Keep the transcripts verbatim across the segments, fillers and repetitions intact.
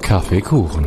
Kaffeekuchen.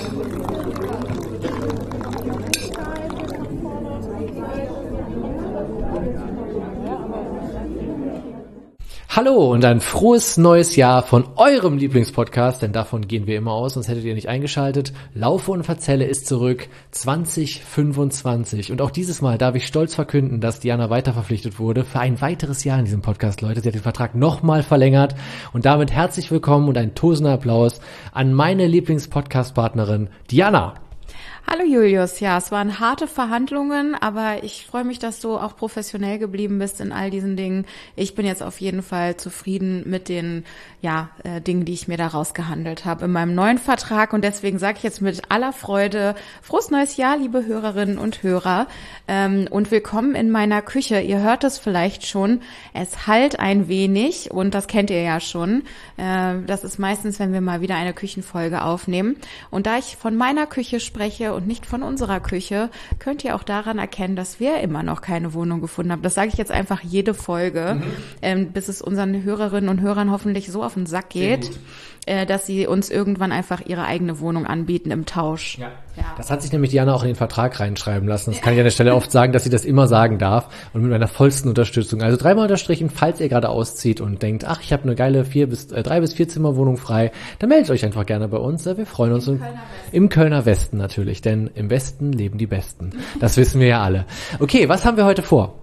Hallo und ein frohes neues Jahr von eurem Lieblingspodcast, denn davon gehen wir immer aus, sonst hättet ihr nicht eingeschaltet. Laufe und Verzelle ist zurück, zwanzig fünfundzwanzig. Und auch dieses Mal darf ich stolz verkünden, dass Diana weiterverpflichtet wurde für ein weiteres Jahr in diesem Podcast, Leute. Sie hat den Vertrag nochmal verlängert und damit herzlich willkommen und ein tosender Applaus an meine Lieblingspodcast-Partnerin Diana. Hallo Julius, ja, es waren harte Verhandlungen, aber ich freue mich, dass du auch professionell geblieben bist in all diesen Dingen. Ich bin jetzt auf jeden Fall zufrieden mit den ja äh, Dingen, die ich mir da rausgehandelt habe in meinem neuen Vertrag und deswegen sage ich jetzt mit aller Freude frohes neues Jahr, liebe Hörerinnen und Hörer, ähm, und willkommen in meiner Küche. Ihr hört es vielleicht schon, es hallt ein wenig und das kennt ihr ja schon. Äh, das ist meistens, wenn wir mal wieder eine Küchenfolge aufnehmen und da ich von meiner Küche spreche und nicht von unserer Küche, könnt ihr auch daran erkennen, dass wir immer noch keine Wohnung gefunden haben. Das sage ich jetzt einfach jede Folge, mhm. ähm, bis es unseren Hörerinnen und Hörern hoffentlich so auf den Sack geht, äh, dass sie uns irgendwann einfach ihre eigene Wohnung anbieten im Tausch. Ja. Ja. Das hat sich nämlich Diana auch in den Vertrag reinschreiben lassen. Das kann ich an der Stelle oft sagen, dass sie das immer sagen darf und mit meiner vollsten Unterstützung. Also dreimal unterstrichen, falls ihr gerade auszieht und denkt, ach, ich habe eine geile vier bis äh, drei bis vier Zimmerwohnung frei, dann meldet euch einfach gerne bei uns. Wir freuen uns. Im Kölner Westen. Im Kölner Westen natürlich, denn im Westen leben die Besten. Das wissen wir ja alle. Okay, was haben wir heute vor?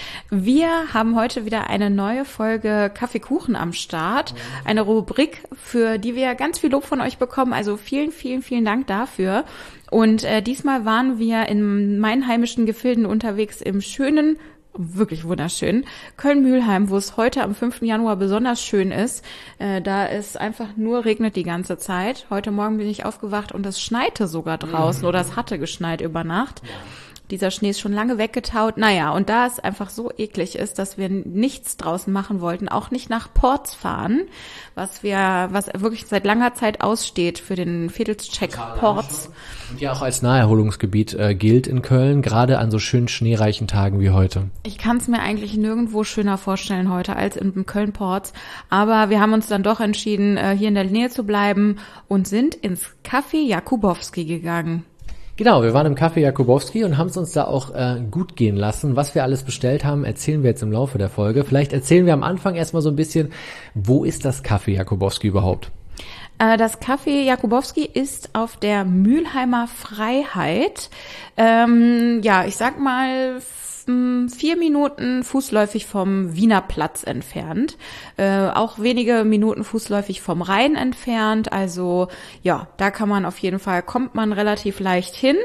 Wir haben heute wieder eine neue Folge Kaffeekuchen am Start. Eine Rubrik, für die wir ganz viel Lob von euch bekommen. Also vielen, vielen, vielen Dank dafür. Und äh, diesmal waren wir in meinen heimischen Gefilden unterwegs im schönen, wirklich wunderschön, Köln-Mühlheim, wo es heute am fünften Januar besonders schön ist. Äh, da es einfach nur regnet die ganze Zeit. Heute Morgen bin ich aufgewacht und es schneite sogar draußen, mhm. oder es hatte geschneit über Nacht. Ja. Dieser Schnee ist schon lange weggetaut. Naja, und da es einfach so eklig ist, dass wir nichts draußen machen wollten, auch nicht nach Porz fahren, was wir, was wirklich seit langer Zeit aussteht für den Vedelscheck Porz. Und ja auch als Naherholungsgebiet äh, gilt in Köln, gerade an so schönen schneereichen Tagen wie heute. Ich kann es mir eigentlich nirgendwo schöner vorstellen heute als in Köln-Porz. Aber wir haben uns dann doch entschieden, äh, hier in der Nähe zu bleiben und sind ins Café Jakubowski gegangen. Genau, wir waren im Café Jakubowski und haben es uns da auch äh, gut gehen lassen. Was wir alles bestellt haben, erzählen wir jetzt im Laufe der Folge. Vielleicht erzählen wir am Anfang erstmal so ein bisschen, wo ist das Café Jakubowski überhaupt? Äh, das Café Jakubowski ist auf der Mülheimer Freiheit. Ähm, ja, ich sag mal vier Minuten fußläufig vom Wiener Platz entfernt, äh, auch wenige Minuten fußläufig vom Rhein entfernt, also ja, da kann man auf jeden Fall, kommt man relativ leicht hin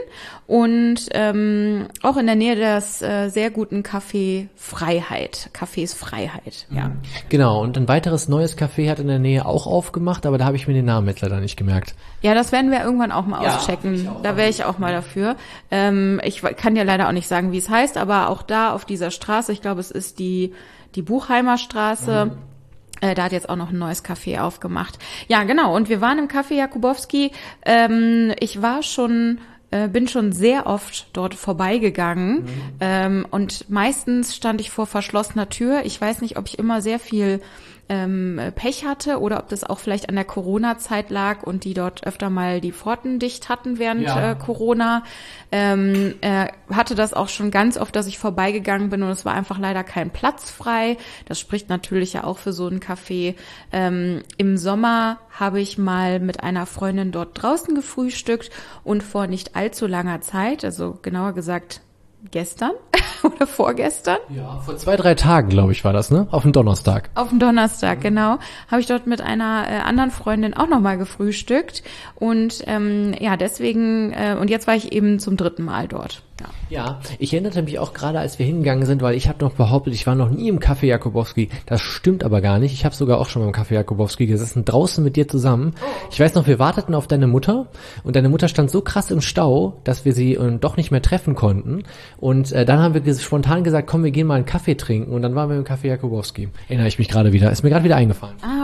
und ähm, auch in der Nähe des äh, sehr guten Café Freiheit, Cafés Freiheit, ja. Genau, und ein weiteres neues Café hat in der Nähe auch aufgemacht, aber da habe ich mir den Namen jetzt leider nicht gemerkt. Ja, das werden wir irgendwann auch mal ja, auschecken, da wäre ich auch mal dafür. Ähm, ich kann dir leider auch nicht sagen, wie es heißt, aber auch da auf dieser Straße, ich glaube, es ist die die Buchheimer Straße, mhm. äh, da hat jetzt auch noch ein neues Café aufgemacht. Ja, genau, und wir waren im Café Jakubowski. Ähm, ich war schon, äh, bin schon sehr oft dort vorbeigegangen, mhm. ähm, und meistens stand ich vor verschlossener Tür. Ich weiß nicht, ob ich immer sehr viel ähm, Pech hatte oder ob das auch vielleicht an der Corona-Zeit lag und die dort öfter mal die Pforten dicht hatten während ja. äh, Corona. Ähm, äh, hatte das auch schon ganz oft, dass ich vorbeigegangen bin und es war einfach leider kein Platz frei. Das spricht natürlich ja auch für so ein Café. Ähm, im Sommer habe ich mal mit einer Freundin dort draußen gefrühstückt und vor nicht allzu langer Zeit, also genauer gesagt gestern oder vorgestern. Ja, vor zwei, drei Tagen, glaube ich, war das, ne? Auf dem Donnerstag. Auf dem Donnerstag, genau. Habe ich dort mit einer äh, anderen Freundin auch nochmal gefrühstückt. Und ähm, ja, deswegen, äh, und jetzt war ich eben zum dritten Mal dort. Ja. Ja, ich erinnerte mich auch gerade, als wir hingegangen sind, weil ich habe noch behauptet, ich war noch nie im Café Jakubowski. Das stimmt aber gar nicht. Ich habe sogar auch schon beim Café Jakubowski gesessen, draußen mit dir zusammen. Ich weiß noch, wir warteten auf deine Mutter und deine Mutter stand so krass im Stau, dass wir sie äh, doch nicht mehr treffen konnten. Und äh, dann haben wir ges- spontan gesagt, komm, wir gehen mal einen Kaffee trinken und dann waren wir im Café Jakubowski. Erinnere ich mich gerade wieder. Ist mir gerade wieder eingefallen. Ah,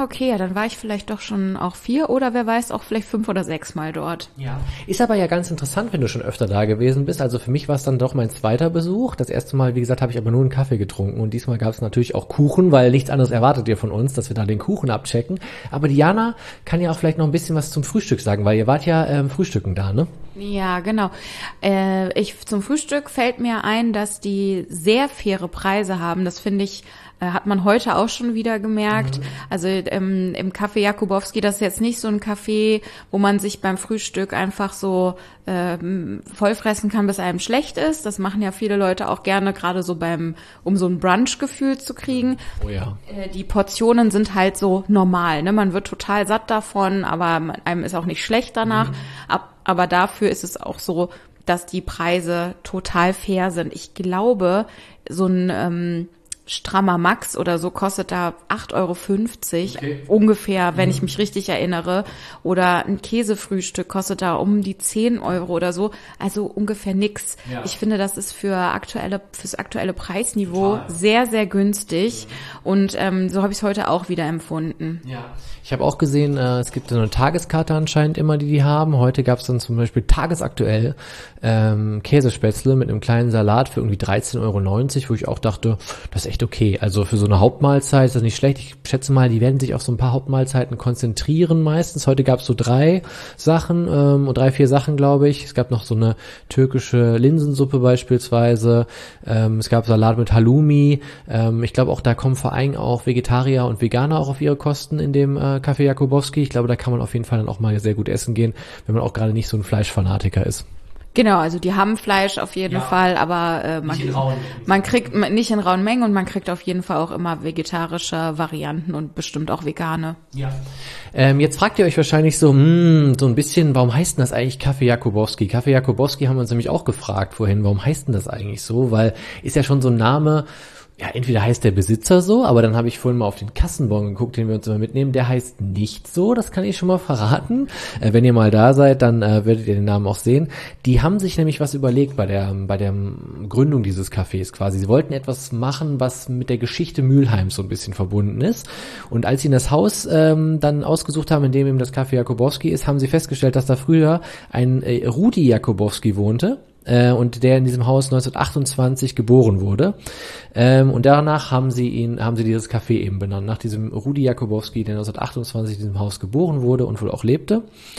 okay, ja, dann war ich vielleicht doch schon auch vier oder wer weiß, auch vielleicht fünf oder sechs Mal dort. Ja. Ist aber ja ganz interessant, wenn du schon öfter da gewesen bist. Also für mich war es dann doch mein zweiter Besuch. Das erste Mal, wie gesagt, habe ich aber nur einen Kaffee getrunken und diesmal gab es natürlich auch Kuchen, weil nichts anderes erwartet ihr von uns, dass wir da den Kuchen abchecken. Aber Diana kann ja auch vielleicht noch ein bisschen was zum Frühstück sagen, weil ihr wart ja ähm, frühstücken da, ne? Ja, genau. Äh, ich zum Frühstück fällt mir ein, dass die sehr faire Preise haben. Das finde ich, äh, hat man heute auch schon wieder gemerkt. Mhm. Also ähm, im Café Jakubowski, das ist jetzt nicht so ein Café, wo man sich beim Frühstück einfach so äh, vollfressen kann, bis einem schlecht ist. Das machen ja viele Leute auch gerne, gerade so beim, um so ein Brunch-Gefühl zu kriegen. Oh ja. Äh, die Portionen sind halt so normal, ne? Man wird total satt davon, aber einem ist auch nicht schlecht danach. Mhm. Ab Aber dafür ist es auch so, dass die Preise total fair sind. Ich glaube, so ein ähm, strammer Max oder so kostet da acht Euro fünfzig okay. ungefähr, wenn mhm. ich mich richtig erinnere. Oder ein Käsefrühstück kostet da um die zehn Euro oder so. Also ungefähr nix. Ja. Ich finde, das ist für aktuelle fürs aktuelle Preisniveau total. sehr, sehr günstig. Mhm. Und ähm, so habe ich es heute auch wieder empfunden. Ja. Ich habe auch gesehen, äh, es gibt so eine Tageskarte anscheinend immer, die die haben. Heute gab es dann zum Beispiel tagesaktuell ähm, Käsespätzle mit einem kleinen Salat für irgendwie dreizehn Euro neunzig, wo ich auch dachte, das ist echt okay. Also für so eine Hauptmahlzeit ist das nicht schlecht. Ich schätze mal, die werden sich auf so ein paar Hauptmahlzeiten konzentrieren meistens. Heute gab es so drei Sachen, ähm, drei, vier Sachen, glaube ich. Es gab noch so eine türkische Linsensuppe beispielsweise. Ähm, es gab Salat mit Halloumi. Ähm, ich glaube auch, da kommen vor allem auch Vegetarier und Veganer auch auf ihre Kosten in dem äh, Café Jakubowski. Ich glaube, da kann man auf jeden Fall dann auch mal sehr gut essen gehen, wenn man auch gerade nicht so ein Fleischfanatiker ist. Genau, also die haben Fleisch auf jeden ja. Fall, aber äh, man, man kriegt nicht in rauen Mengen und man kriegt auf jeden Fall auch immer vegetarische Varianten und bestimmt auch vegane. Ja. Ähm, jetzt fragt ihr euch wahrscheinlich so, hm, so ein bisschen, warum heißt denn das eigentlich Café Jakubowski? Café Jakubowski haben wir uns nämlich auch gefragt vorhin, warum heißt denn das eigentlich so? Weil ist ja schon so ein Name. Ja, entweder heißt der Besitzer so, aber dann habe ich vorhin mal auf den Kassenbon geguckt, den wir uns immer mitnehmen. Der heißt nicht so, das kann ich schon mal verraten. Äh, wenn ihr mal da seid, dann äh, werdet ihr den Namen auch sehen. Die haben sich nämlich was überlegt bei der bei der Gründung dieses Cafés quasi. Sie wollten etwas machen, was mit der Geschichte Mülheims so ein bisschen verbunden ist. Und als sie das Haus ähm, dann ausgesucht haben, in dem eben das Café Jakubowski ist, haben sie festgestellt, dass da früher ein äh, Rudi Jakubowski wohnte. Äh, und der in diesem Haus neunzehnhundertachtundzwanzig geboren wurde. Ähm, und danach haben sie ihn, haben sie dieses Café eben benannt, nach diesem Rudi Jakubowski, der neunzehnhundertachtundzwanzig in diesem Haus geboren wurde und wohl auch lebte.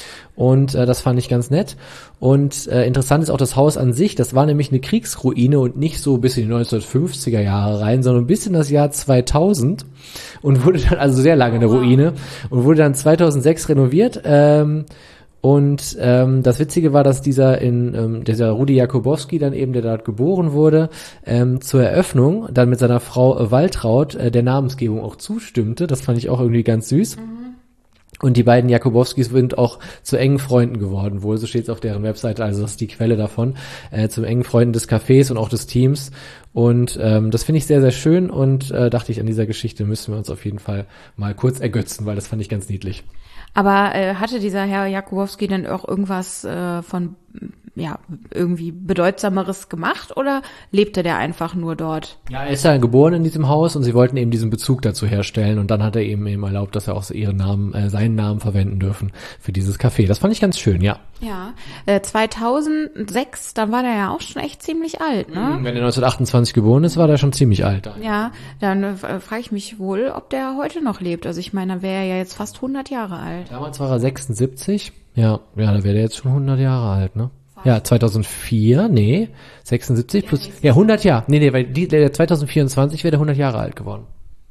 Und äh, das fand ich ganz nett. Und äh, interessant ist auch das Haus an sich. Das war nämlich eine Kriegsruine und nicht so bis in die neunzehnhundertfünfziger Jahre rein, sondern bis in das Jahr zweitausend und wurde dann, also sehr lange eine Ruine, und wurde dann zweitausendsechs renoviert. Ähm, Und ähm, das Witzige war, dass dieser in ähm, dieser Rudi Jakubowski dann eben, der dort geboren wurde, ähm, zur Eröffnung dann mit seiner Frau äh, Waltraud äh, der Namensgebung auch zustimmte. Das fand ich auch irgendwie ganz süß. Mhm. Und die beiden Jakubowskis sind auch zu engen Freunden geworden, wohl, so steht es auf deren Webseite, also das ist die Quelle davon, äh, zu engen Freunden des Cafés und auch des Teams. Und ähm, das finde ich sehr, sehr schön und äh, dachte ich, an dieser Geschichte müssen wir uns auf jeden Fall mal kurz ergötzen, weil das fand ich ganz niedlich. Aber äh, hatte dieser Herr Jakubowski denn auch irgendwas äh, von, ja, irgendwie Bedeutsameres gemacht oder lebte der einfach nur dort? Ja, er ist ja geboren in diesem Haus und sie wollten eben diesen Bezug dazu herstellen und dann hat er eben eben erlaubt, dass er auch ihren Namen, äh, seinen Namen verwenden dürfen für dieses Café. Das fand ich ganz schön, ja. Ja, äh, zweitausendsechs, dann war der ja auch schon echt ziemlich alt, ne? Wenn er neunzehnhundertachtundzwanzig geboren ist, war der schon ziemlich alt. Dann. Ja, dann äh, frage ich mich wohl, ob der heute noch lebt. Also ich meine, dann wäre er ja jetzt fast hundert Jahre alt. Damals war er sechsundsiebzig. Ja, ja, da wäre der jetzt schon hundert Jahre alt, ne? Ja, zweitausendvier, nee, sechsundsiebzig ja, plus, ja, hundert Jahre. Nee, nee, weil die, der zweitausendvierundzwanzig wäre der hundert Jahre alt geworden.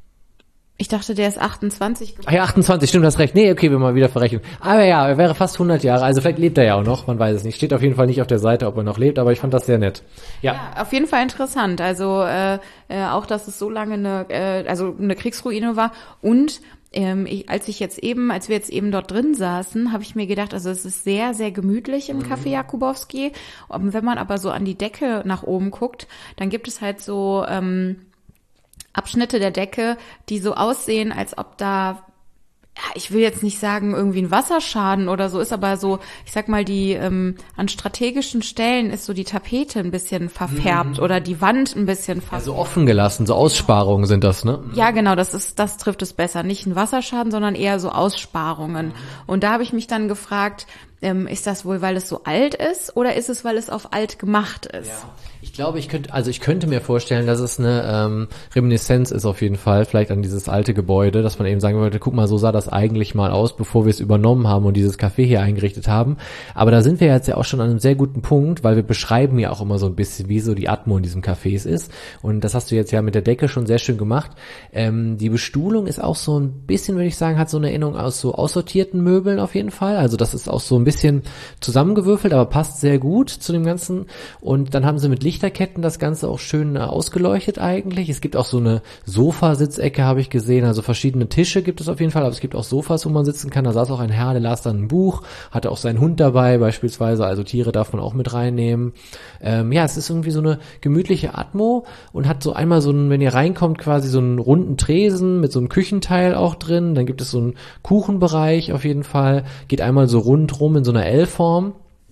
Ich dachte, der ist achtundzwanzig geworden. Ach ja, achtundzwanzig, stimmt, hast recht. Nee, okay, wir mal wieder verrechnen. Aber ja, er wäre fast hundert Jahre, also vielleicht lebt er ja auch noch, man weiß es nicht. Steht auf jeden Fall nicht auf der Seite, ob er noch lebt, aber ich fand das sehr nett. Ja, ja, auf jeden Fall interessant. Also äh, äh, auch, dass es so lange eine, äh, also eine Kriegsruine war und Ähm, ich, als ich jetzt eben, als wir jetzt eben dort drin saßen, habe ich mir gedacht, also es ist sehr, sehr gemütlich im Café Jakubowski. Und wenn man aber so an die Decke nach oben guckt, dann gibt es halt so ähm, Abschnitte der Decke, die so aussehen, als ob da ja, ich will jetzt nicht sagen, irgendwie ein Wasserschaden oder so, ist aber so, ich sag mal, die ähm, an strategischen Stellen ist so die Tapete ein bisschen verfärbt mhm. oder die Wand ein bisschen verfärbt. Ja, so offen gelassen, so Aussparungen sind das, ne? Ja, genau, das ist, das trifft es besser. Nicht ein Wasserschaden, sondern eher so Aussparungen. Mhm. Und da habe ich mich dann gefragt, ähm, ist das wohl, weil es so alt ist oder ist es, weil es auf alt gemacht ist? Ja. Ich glaube, ich könnte, also ich könnte mir vorstellen, dass es eine ähm, Reminiszenz ist auf jeden Fall, vielleicht an dieses alte Gebäude, dass man eben sagen würde, guck mal, so sah das eigentlich mal aus, bevor wir es übernommen haben und dieses Café hier eingerichtet haben. Aber da sind wir jetzt ja auch schon an einem sehr guten Punkt, weil wir beschreiben ja auch immer so ein bisschen, wie so die Atmo in diesem Cafés ist. Und das hast du jetzt ja mit der Decke schon sehr schön gemacht. Ähm, die Bestuhlung ist auch so ein bisschen, würde ich sagen, hat so eine Erinnerung aus so aussortierten Möbeln auf jeden Fall. Also das ist auch so ein bisschen zusammengewürfelt, aber passt sehr gut zu dem Ganzen. Und dann haben sie mit Lichterketten das Ganze auch schön äh, ausgeleuchtet eigentlich. Es gibt auch so eine Sofasitzecke, habe ich gesehen. Also verschiedene Tische gibt es auf jeden Fall, aber es gibt auch Sofas, wo man sitzen kann. Da saß auch ein Herr, der las dann ein Buch, hatte auch seinen Hund dabei beispielsweise. Also Tiere darf man auch mit reinnehmen. Ähm, ja, es ist irgendwie so eine gemütliche Atmo und hat so einmal so einen, wenn ihr reinkommt, quasi so einen runden Tresen mit so einem Küchenteil auch drin. Dann gibt es so einen Kuchenbereich auf jeden Fall. Geht einmal so rundrum in so einer L-Form.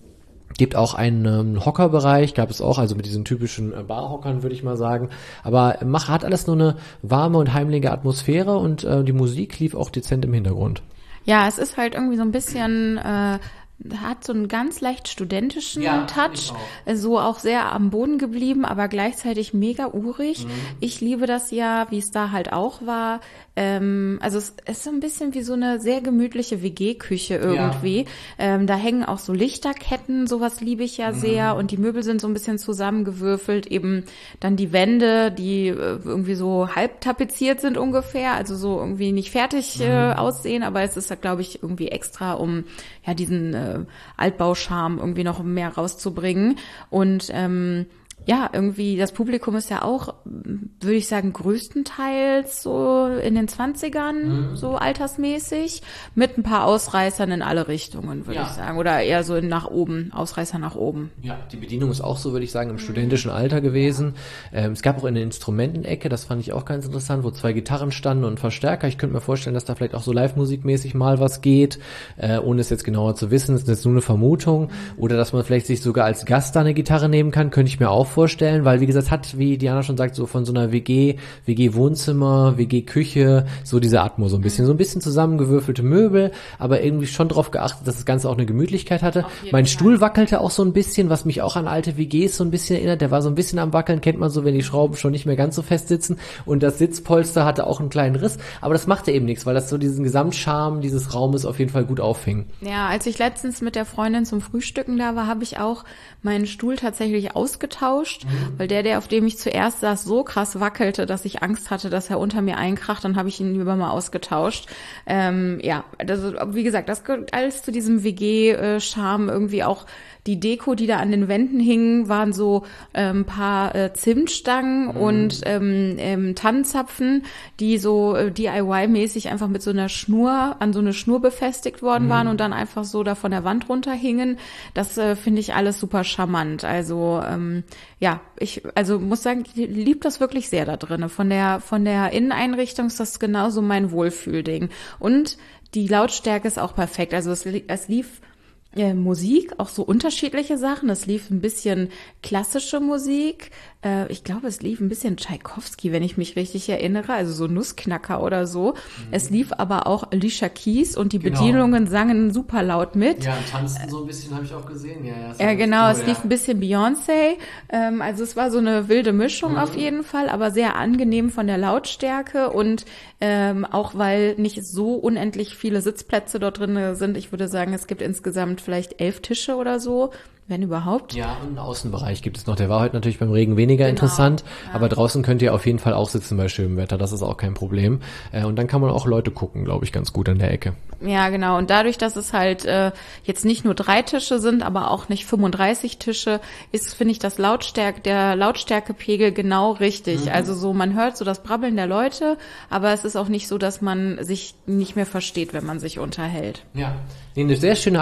Gibt auch einen ähm, Hockerbereich, gab es auch, also mit diesen typischen äh, Barhockern, würde ich mal sagen. Aber mach, hat alles nur eine warme und heimliche Atmosphäre und äh, die Musik lief auch dezent im Hintergrund. Ja, es ist halt irgendwie so ein bisschen... Äh hat so einen ganz leicht studentischen ja, Touch, auch. So auch sehr am Boden geblieben, aber gleichzeitig mega urig. Mhm. Ich liebe das ja, wie es da halt auch war. Ähm, also es ist so ein bisschen wie so eine sehr gemütliche W G-Küche irgendwie. Ja. Ähm, da hängen auch so Lichterketten, sowas liebe ich ja mhm. sehr. Und die Möbel sind so ein bisschen zusammengewürfelt. Eben dann die Wände, die äh, irgendwie so halb tapeziert sind ungefähr, also so irgendwie nicht fertig mhm. äh, aussehen, aber es ist ja, glaube ich, irgendwie extra, um ja diesen äh, Altbauscharme irgendwie noch mehr rauszubringen. Und ähm, ja, irgendwie, das Publikum ist ja auch, würde ich sagen, größtenteils so in den zwanzigern, mhm. so altersmäßig, mit ein paar Ausreißern in alle Richtungen, würde ja. ich sagen. Oder eher so nach oben, Ausreißer nach oben. Ja, die Bedienung ist auch so, würde ich sagen, im mhm. studentischen Alter gewesen. Ähm, es gab auch in der Instrumentenecke, das fand ich auch ganz interessant, wo zwei Gitarren standen und Verstärker. Ich könnte mir vorstellen, dass da vielleicht auch so live-musikmäßig mal was geht, äh, ohne es jetzt genauer zu wissen. Das ist jetzt nur eine Vermutung. Oder dass man vielleicht sich sogar als Gast da eine Gitarre nehmen kann, könnte ich mir auch vorstellen, weil wie gesagt, hat, wie Diana schon sagt, so von so einer W G, W G-Wohnzimmer, W G-Küche, so diese Atmo so ein bisschen, so ein bisschen zusammengewürfelte Möbel, aber irgendwie schon darauf geachtet, dass das Ganze auch eine Gemütlichkeit hatte. Mein Fall. Stuhl wackelte auch so ein bisschen, was mich auch an alte W Gs so ein bisschen erinnert, der war so ein bisschen am Wackeln, kennt man so, wenn die Schrauben schon nicht mehr ganz so fest sitzen und das Sitzpolster hatte auch einen kleinen Riss, aber das machte eben nichts, weil das so diesen Gesamtcharme dieses Raumes auf jeden Fall gut auffing. Ja, als ich letztens mit der Freundin zum Frühstücken da war, habe ich auch meinen Stuhl tatsächlich ausgetauscht, Mhm. weil der, der auf dem ich zuerst saß, so krass wackelte, dass ich Angst hatte, dass er unter mir einkracht. Dann habe ich ihn lieber mal ausgetauscht. Ähm, ja, also wie gesagt, das gehört alles zu diesem W G-Charme irgendwie auch. Die Deko, die da an den Wänden hingen, waren so ein ähm, paar äh, Zimtstangen mhm. und ähm, ähm, Tannenzapfen, die so äh, D I Y-mäßig einfach mit so einer Schnur, an so eine Schnur befestigt worden mhm. waren und dann einfach so da von der Wand runterhingen. Das äh, finde ich alles super charmant. Also ähm, ja, ich also muss sagen, ich liebe das wirklich sehr da drin. Von der von der Inneneinrichtung ist das genauso mein Wohlfühlding. Und die Lautstärke ist auch perfekt. Also es, es lief Äh, Musik, auch so unterschiedliche Sachen. Es lief ein bisschen klassische Musik. Äh, ich glaube, es lief ein bisschen Tschaikowski, wenn ich mich richtig erinnere, also so Nussknacker oder so. Mhm. Es lief aber auch Alicia Keys und die genau. Bedienungen sangen super laut mit. Ja, tanzten so ein bisschen, habe ich auch gesehen. Ja, ja, ja genau, cool, es lief ja. ein bisschen Beyoncé. Ähm, also es war so eine wilde Mischung mhm. auf jeden Fall, aber sehr angenehm von der Lautstärke und ähm, auch weil nicht so unendlich viele Sitzplätze dort drin sind. Ich würde sagen, es gibt insgesamt vielleicht elf Tische oder so, wenn überhaupt. Ja, und einen Außenbereich gibt es noch. Der war heute natürlich beim Regen weniger genau. interessant, ja. aber draußen könnt ihr auf jeden Fall auch sitzen bei schönem Wetter. Das ist auch kein Problem. Äh, und dann kann man auch Leute gucken, glaube ich, ganz gut an der Ecke. Ja, genau. Und dadurch, dass es halt äh, jetzt nicht nur drei Tische sind, aber auch nicht fünfunddreißig Tische, ist, finde ich, das Lautstärke, der Lautstärkepegel genau richtig. Mhm. Also so, man hört so das Brabbeln der Leute, aber es ist auch nicht so, dass man sich nicht mehr versteht, wenn man sich unterhält. Ja, nee, eine sehr schöne Atmosphäre.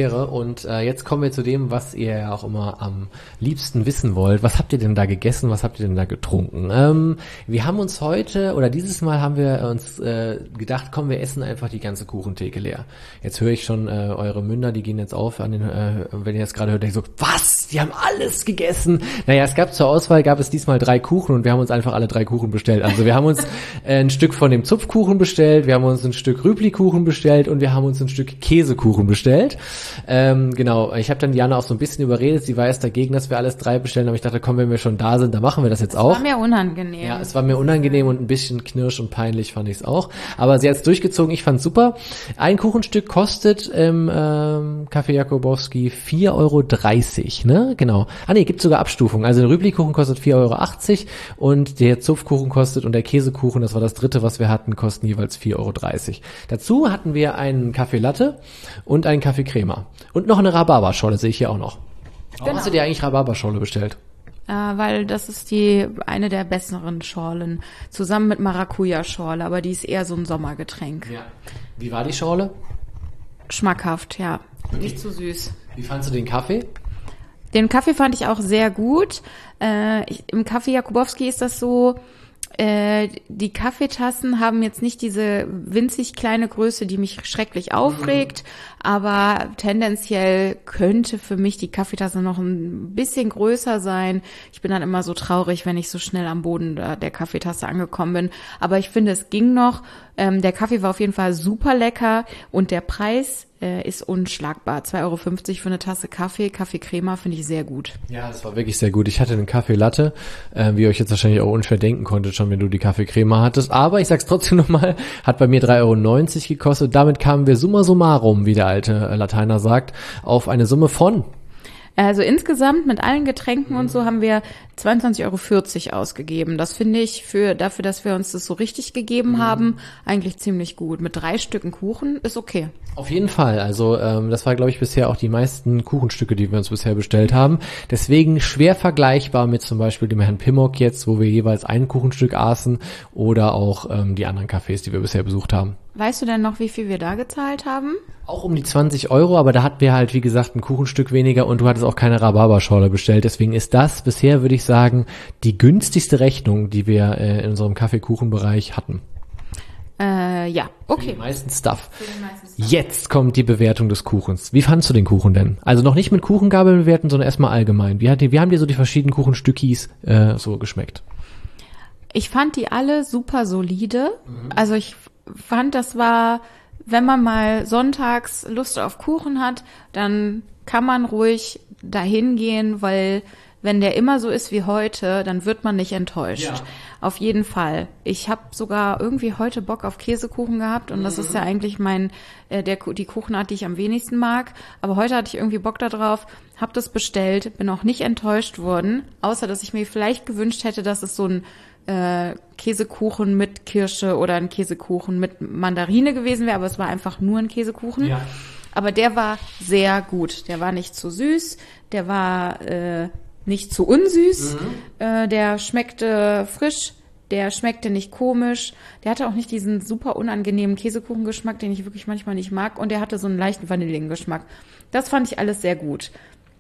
Atmosphäre. Und äh, jetzt kommen wir zu dem, was ihr ja auch immer am liebsten wissen wollt. Was habt ihr denn da gegessen? Was habt ihr denn da getrunken? Ähm, wir haben uns heute, oder dieses Mal haben wir uns äh, gedacht, komm, wir essen einfach die ganze Kuchentheke leer. Jetzt höre ich schon äh, eure Münder, die gehen jetzt auf, an den, äh, wenn ihr das gerade hört, denkt so, was? Die haben alles gegessen. Naja, es gab zur Auswahl, gab es diesmal drei Kuchen und wir haben uns einfach alle drei Kuchen bestellt. Also wir haben uns äh, ein Stück von dem Zupfkuchen bestellt, wir haben uns ein Stück Rüblikuchen bestellt und wir haben uns ein Stück Käsekuchen bestellt. Ähm, genau, ich habe dann Diana auch so ein bisschen überredet, sie war jetzt dagegen, dass wir alles drei bestellen, aber ich dachte, komm, wenn wir schon da sind, dann machen wir das jetzt es auch. Es war mir unangenehm. Ja, es war mir unangenehm und ein bisschen knirsch und peinlich fand ich es auch. Aber sie hat es durchgezogen, ich fand's super. Ein Kuchenstück kostet im ähm, Café Jakubowski vier Euro dreißig, ne? Genau. Ah nee, gibt sogar Abstufungen. Also der Rüblikuchen kostet vier Euro achtzig und der Zupfkuchen kostet und der Käsekuchen, das war das dritte, was wir hatten, kosten jeweils vier Euro dreißig. Dazu hatten wir einen Kaffee Latte und einen Kaffee Crema. Und noch eine Rhabarberscholle sehe ich hier auch noch. Warum Genau. hast du dir eigentlich Rhabarberscholle bestellt? Äh, weil das ist die eine der besseren Schorlen, zusammen mit Maracuja-Schorle, aber die ist eher so ein Sommergetränk. Ja. Wie war die Schorle? Schmackhaft, ja. Okay. Nicht zu süß. Wie fandst du den Kaffee? Den Kaffee fand ich auch sehr gut. Äh, ich, im Café Jakubowski ist das so, äh, die Kaffeetassen haben jetzt nicht diese winzig kleine Größe, die mich schrecklich aufregt, mhm. aber tendenziell könnte für mich die Kaffeetasse noch ein bisschen größer sein. Ich bin dann immer so traurig, wenn ich so schnell am Boden der Kaffeetasse angekommen bin. Aber ich finde, es ging noch. Ähm, der Kaffee war auf jeden Fall super lecker und der Preis äh, ist unschlagbar. zwei Euro fünfzig für eine Tasse Kaffee. Kaffee Crema finde ich sehr gut. Ja, das war wirklich sehr gut. Ich hatte einen Kaffee Latte, äh, wie ihr euch jetzt wahrscheinlich auch unschwer denken konntet, schon wenn du die Kaffee Crema hattest. Aber ich sag's trotzdem nochmal, hat bei mir drei Euro neunzig gekostet. Damit kamen wir summa summarum, wie der alte Lateiner sagt, auf eine Summe von... Also insgesamt mit allen Getränken und so haben wir zweiundzwanzig Euro vierzig ausgegeben. Das finde ich für dafür, dass wir uns das so richtig gegeben mhm. haben, eigentlich ziemlich gut. Mit drei Stücken Kuchen ist okay. Auf jeden Fall. Also ähm, das war, glaube ich, bisher auch die meisten Kuchenstücke, die wir uns bisher bestellt haben. Deswegen schwer vergleichbar mit zum Beispiel dem Herrn Pimmock jetzt, wo wir jeweils ein Kuchenstück aßen oder auch ähm, die anderen Cafés, die wir bisher besucht haben. Weißt du denn noch, wie viel wir da gezahlt haben? Auch um die zwanzig Euro, aber da hatten wir halt, wie gesagt, ein Kuchenstück weniger und du hattest auch keine Rhabarberschorle bestellt. Deswegen ist das bisher, würde ich sagen, die günstigste Rechnung, die wir äh, in unserem Kaffeekuchenbereich hatten. Äh, ja, okay. Für den meisten Stuff. Für den meisten Stuff. Jetzt kommt die Bewertung des Kuchens. Wie fandst du den Kuchen denn? Also noch nicht mit Kuchengabeln bewerten, sondern erstmal allgemein. Wie, hat die, wie haben dir so die verschiedenen Kuchenstückis äh, so geschmeckt? Ich fand die alle super solide. Mhm. Also ich fand, das war... Wenn man mal sonntags Lust auf Kuchen hat, dann kann man ruhig dahin gehen, weil wenn der immer so ist wie heute, dann wird man nicht enttäuscht. Ja. Auf jeden Fall. Ich habe sogar irgendwie heute Bock auf Käsekuchen gehabt und mhm. das ist ja eigentlich mein äh, der die Kuchenart, die ich am wenigsten mag. Aber heute hatte ich irgendwie Bock da drauf, habe das bestellt, bin auch nicht enttäuscht worden, außer dass ich mir vielleicht gewünscht hätte, dass es so ein äh, Käsekuchen mit Kirsche oder ein Käsekuchen mit Mandarine gewesen wäre, aber es war einfach nur ein Käsekuchen. Ja. Aber der war sehr gut. Der war nicht zu süß, der war äh, nicht zu unsüß, mhm. äh, der schmeckte frisch, der schmeckte nicht komisch, der hatte auch nicht diesen super unangenehmen Käsekuchengeschmack, den ich wirklich manchmal nicht mag, und der hatte so einen leichten Vanillengeschmack. Das fand ich alles sehr gut.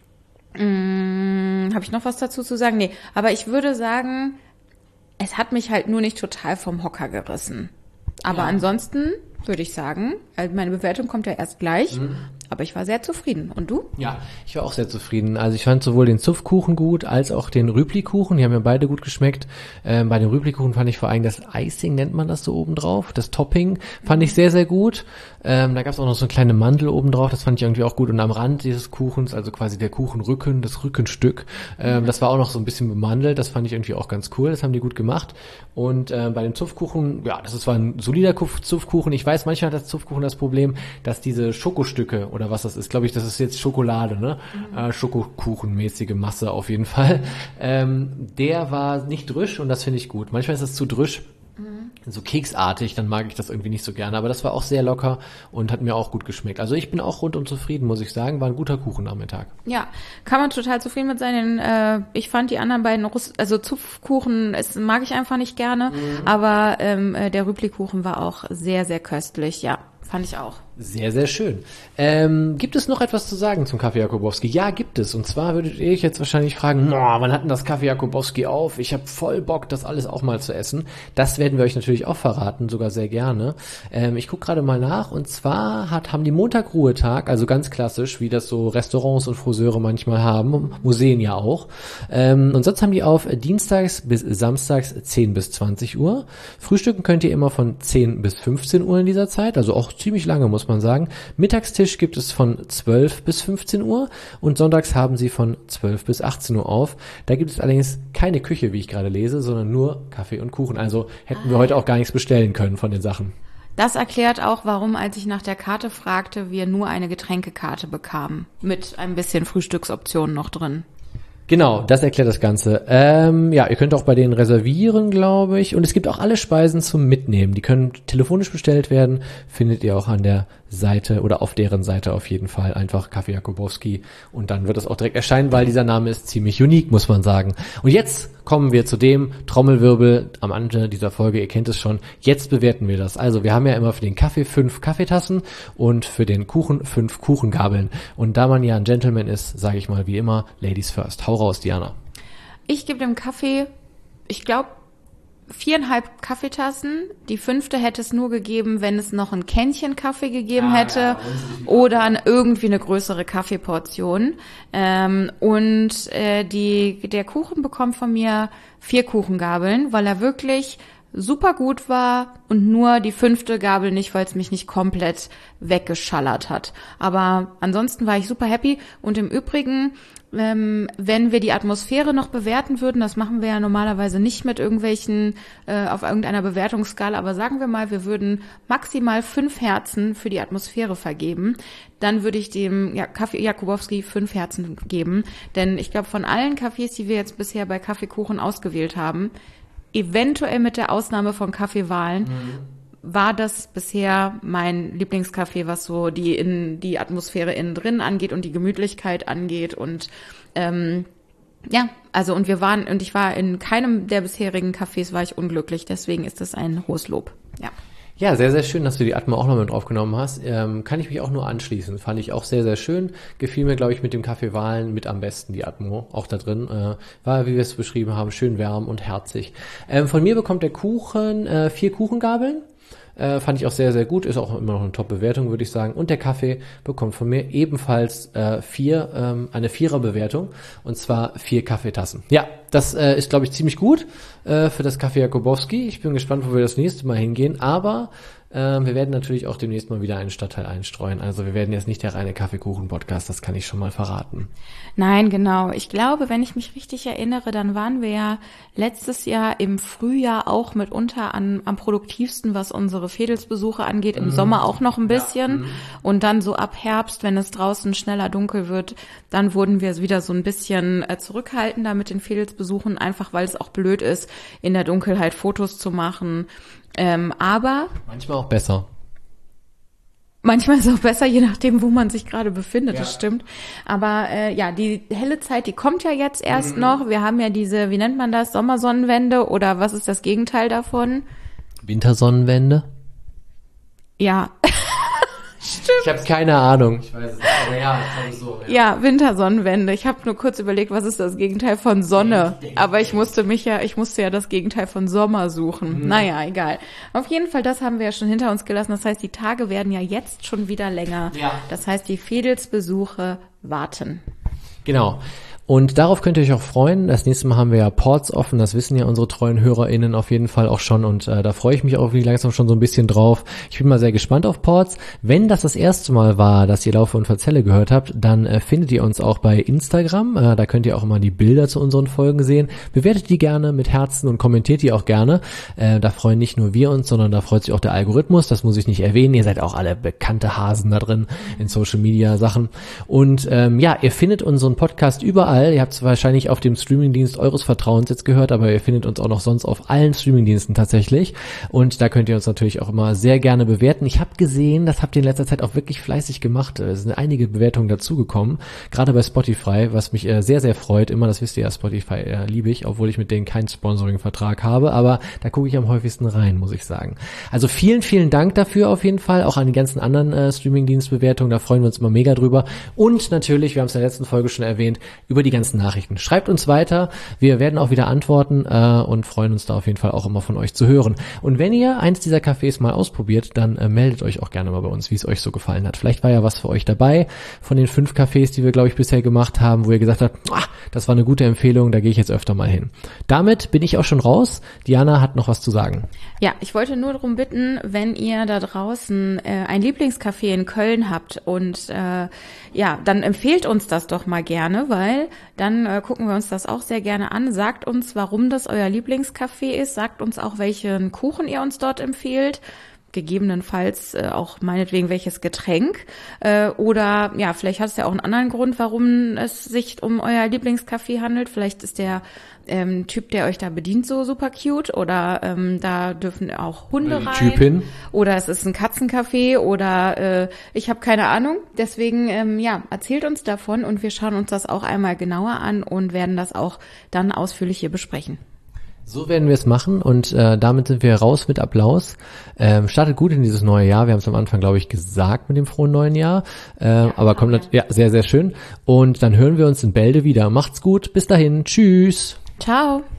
Hm, habe ich noch was dazu zu sagen? Nee, aber ich würde sagen, es hat mich halt nur nicht total vom Hocker gerissen. Aber ja. Ansonsten würde ich sagen, meine Bewertung kommt ja erst gleich, mhm. aber ich war sehr zufrieden. Und du? Ja, ich war auch sehr zufrieden. Also ich fand sowohl den Zupfkuchen gut, als auch den Rüblikuchen. Die haben mir beide gut geschmeckt. Ähm, bei dem Rüblikuchen fand ich vor allem das Icing, nennt man das so obendrauf. Das Topping fand ich sehr, sehr gut. Ähm, da gab es auch noch so eine kleine Mandel obendrauf. Das fand ich irgendwie auch gut. Und am Rand dieses Kuchens, also quasi der Kuchenrücken, das Rückenstück, ähm, das war auch noch so ein bisschen bemandelt. Das fand ich irgendwie auch ganz cool. Das haben die gut gemacht. Und äh, bei dem Zupfkuchen, ja, das ist zwar ein solider Zupfkuchen. Ich weiß, manchmal hat das Zupfkuchen das Problem, dass diese Schokostücke oder was das ist, glaube ich, das ist jetzt Schokolade, ne? Mhm. Äh, Schokokuchenmäßige Masse auf jeden Fall. Ähm, der war nicht drüsch und das finde ich gut. Manchmal ist das zu drüsch, mhm. so keksartig, dann mag ich das irgendwie nicht so gerne. Aber das war auch sehr locker und hat mir auch gut geschmeckt. Also ich bin auch rundum zufrieden, muss ich sagen. War ein guter Kuchen am Mittag. Ja, kann man total zufrieden mit sein. Denn, äh, ich fand die anderen beiden, Russ- also Zupfkuchen, es mag ich einfach nicht gerne. Mhm. Aber ähm, der Rüblikuchen war auch sehr, sehr köstlich. Ja, fand ich auch. Sehr, sehr schön. Ähm, gibt es noch etwas zu sagen zum Kaffee Jakubowski? Ja, gibt es. Und zwar würdet ihr euch jetzt wahrscheinlich fragen, wann hat denn das Kaffee Jakubowski auf? Ich habe voll Bock, das alles auch mal zu essen. Das werden wir euch natürlich auch verraten, sogar sehr gerne. Ähm, ich gucke gerade mal nach. Und zwar hat, haben die Montag-Ruhetag, also ganz klassisch, wie das so Restaurants und Friseure manchmal haben, Museen ja auch. Ähm, und sonst haben die auf dienstags bis samstags zehn bis zwanzig Uhr. Frühstücken könnt ihr immer von zehn bis fünfzehn Uhr in dieser Zeit, also auch ziemlich lange, muss man sagen. Mittagstisch gibt es von zwölf bis fünfzehn Uhr und sonntags haben sie von zwölf bis achtzehn Uhr auf. Da gibt es allerdings keine Küche, wie ich gerade lese, sondern nur Kaffee und Kuchen. Also hätten wir heute auch gar nichts bestellen können von den Sachen. Das erklärt auch, warum, als ich nach der Karte fragte, wir nur eine Getränkekarte bekamen. Mit ein bisschen Frühstücksoptionen noch drin. Genau, das erklärt das Ganze. Ähm, ja, ihr könnt auch bei denen reservieren, glaube ich. Und es gibt auch alle Speisen zum Mitnehmen. Die können telefonisch bestellt werden. Findet ihr auch an der Seite oder auf deren Seite auf jeden Fall. Einfach Kaffee Jakubowski. Und dann wird es auch direkt erscheinen, weil dieser Name ist ziemlich unique, muss man sagen. Und jetzt kommen wir zu dem Trommelwirbel am Ende dieser Folge. Ihr kennt es schon. Jetzt bewerten wir das. Also wir haben ja immer für den Kaffee fünf Kaffeetassen und für den Kuchen fünf Kuchengabeln. Und da man ja ein Gentleman ist, sage ich mal wie immer, Ladies first. Hau raus, Diana. Ich gebe dem Kaffee, ich glaube, viereinhalb Kaffeetassen. Die fünfte hätte es nur gegeben, wenn es noch ein Kännchen Kaffee gegeben ah, hätte ja, oder ein, irgendwie eine größere Kaffeeportion. Ähm, und äh, die, der Kuchen bekommt von mir vier Kuchengabeln, weil er wirklich super gut war und nur die fünfte Gabel nicht, weil es mich nicht komplett weggeschallert hat. Aber ansonsten war ich super happy und im Übrigen, ähm, wenn wir die Atmosphäre noch bewerten würden, das machen wir ja normalerweise nicht mit irgendwelchen, äh, auf irgendeiner Bewertungsskala, aber sagen wir mal, wir würden maximal fünf Herzen für die Atmosphäre vergeben, dann würde ich dem ja, Kaffee Jakubowski fünf Herzen geben, denn ich glaube, von allen Kaffees, die wir jetzt bisher bei Kaffeekuchen ausgewählt haben, eventuell mit der Ausnahme von Kaffeewahlen, mhm. war das bisher mein Lieblingskaffee, was so die in die Atmosphäre innen drin angeht und die Gemütlichkeit angeht und ähm, ja, also und wir waren und ich war in keinem der bisherigen Cafés war ich unglücklich, deswegen ist das ein hohes Lob. Ja. Ja, sehr, sehr schön, dass du die Atmo auch noch mit draufgenommen hast. Ähm, kann ich mich auch nur anschließen. Fand ich auch sehr, sehr schön. Gefiel mir, glaube ich, mit dem Kaffee Wahlen mit am besten, die Atmo. Auch da drin. Äh, war, wie wir es beschrieben haben, schön warm und herzig. Ähm, von mir bekommt der Kuchen äh, vier Kuchengabeln. Äh, fand ich auch sehr, sehr gut. Ist auch immer noch eine Top-Bewertung, würde ich sagen. Und der Kaffee bekommt von mir ebenfalls äh, vier, ähm, eine Vierer-Bewertung. Und zwar vier Kaffeetassen. Ja, das äh, ist, glaube ich, ziemlich gut äh, für das Kaffee Jakubowski. Ich bin gespannt, wo wir das nächste Mal hingehen. Aber ähm, wir werden natürlich auch demnächst mal wieder einen Stadtteil einstreuen. Also wir werden jetzt nicht der reine Kaffeekuchen-Podcast, das kann ich schon mal verraten. Nein, genau. Ich glaube, wenn ich mich richtig erinnere, dann waren wir ja letztes Jahr im Frühjahr auch mitunter an, am produktivsten, was unsere Fädelsbesuche angeht. Im mhm. Sommer auch noch ein bisschen. Ja. Und dann so ab Herbst, wenn es draußen schneller dunkel wird, dann wurden wir wieder so ein bisschen äh, zurückhaltender mit den Fädelsbesuchen, einfach weil es auch blöd ist, in der Dunkelheit Fotos zu machen. Ähm, aber manchmal auch besser. Manchmal ist es auch besser, je nachdem, wo man sich gerade befindet, ja. Das stimmt. Aber äh, ja, die helle Zeit, die kommt ja jetzt erst mhm. noch. Wir haben ja diese, wie nennt man das, Sommersonnenwende oder was ist das Gegenteil davon? Wintersonnenwende? Ja. Stimmt. Ich habe keine Ahnung. Ich weiß es nicht, aber ja, ich glaube so. Ja, ja Wintersonnenwende. Ich habe nur kurz überlegt, was ist das Gegenteil von Sonne? Aber ich musste mich ja, ich musste ja das Gegenteil von Sommer suchen. Mhm. Naja, egal. Auf jeden Fall, das haben wir ja schon hinter uns gelassen. Das heißt, die Tage werden ja jetzt schon wieder länger. Ja. Das heißt, die Fädelsbesuche warten. Genau. Und darauf könnt ihr euch auch freuen. Das nächste Mal haben wir ja Ports offen. Das wissen ja unsere treuen HörerInnen auf jeden Fall auch schon. Und äh, da freue ich mich auch wie langsam schon so ein bisschen drauf. Ich bin mal sehr gespannt auf Ports. Wenn das das erste Mal war, dass ihr Laufe und Verzelle gehört habt, dann äh, findet ihr uns auch bei Instagram. Äh, da könnt ihr auch immer die Bilder zu unseren Folgen sehen. Bewertet die gerne mit Herzen und kommentiert die auch gerne. Äh, da freuen nicht nur wir uns, sondern da freut sich auch der Algorithmus. Das muss ich nicht erwähnen. Ihr seid auch alle bekannte Hasen da drin in Social Media Sachen. Und ähm, ja, ihr findet unseren Podcast überall. überall. Ihr habt es wahrscheinlich auf dem Streamingdienst eures Vertrauens jetzt gehört, aber ihr findet uns auch noch sonst auf allen Streamingdiensten tatsächlich. Und da könnt ihr uns natürlich auch immer sehr gerne bewerten. Ich habe gesehen, das habt ihr in letzter Zeit auch wirklich fleißig gemacht. Es sind einige Bewertungen dazugekommen, gerade bei Spotify, was mich äh, sehr, sehr freut. Immer, das wisst ihr ja, Spotify äh, liebe ich, obwohl ich mit denen keinen Sponsoring-Vertrag habe, aber da gucke ich am häufigsten rein, muss ich sagen. Also vielen, vielen Dank dafür auf jeden Fall, auch an die ganzen anderen äh, Streamingdienstbewertungen, da freuen wir uns immer mega drüber. Und natürlich, wir haben es in der letzten Folge schon erwähnt, über die ganzen Nachrichten. Schreibt uns weiter, wir werden auch wieder antworten äh, und freuen uns da auf jeden Fall auch immer von euch zu hören. Und wenn ihr eins dieser Cafés mal ausprobiert, dann äh, meldet euch auch gerne mal bei uns, wie es euch so gefallen hat. Vielleicht war ja was für euch dabei von den fünf Cafés, die wir, glaube ich, bisher gemacht haben, wo ihr gesagt habt, ah, das war eine gute Empfehlung, da gehe ich jetzt öfter mal hin. Damit bin ich auch schon raus. Diana hat noch was zu sagen. Ja, ich wollte nur darum bitten, wenn ihr da draußen äh, ein Lieblingscafé in Köln habt und äh, ja, dann empfehlt uns das doch mal gerne, weil dann äh, gucken wir uns das auch sehr gerne an. Sagt uns, warum das euer Lieblingscafé ist. Sagt uns auch, welchen Kuchen ihr uns dort empfiehlt. Gegebenenfalls äh, auch meinetwegen welches Getränk äh, oder ja, vielleicht hat es ja auch einen anderen Grund, warum es sich um euer Lieblingscafé handelt. Vielleicht ist der ähm, Typ, der euch da bedient, so super cute oder ähm, da dürfen auch Hunde rein. Typin. Oder es ist ein Katzencafé oder äh, ich habe keine Ahnung. Deswegen ähm, ja, erzählt uns davon und wir schauen uns das auch einmal genauer an und werden das auch dann ausführlich hier besprechen. So werden wir es machen und äh, damit sind wir raus mit Applaus. Ähm, startet gut in dieses neue Jahr. Wir haben es am Anfang, glaube ich, gesagt mit dem frohen neuen Jahr. Äh, ja, aber kommt ja. ja sehr, sehr schön. Und dann hören wir uns in Bälde wieder. Macht's gut. Bis dahin. Tschüss. Ciao.